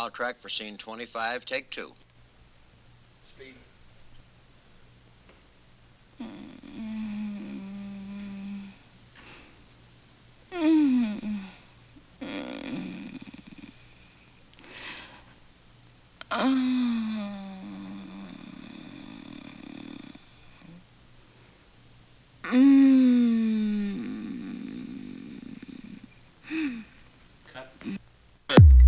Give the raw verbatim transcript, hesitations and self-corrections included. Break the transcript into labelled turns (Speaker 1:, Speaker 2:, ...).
Speaker 1: dial track for scene twenty-five, take two. Speed.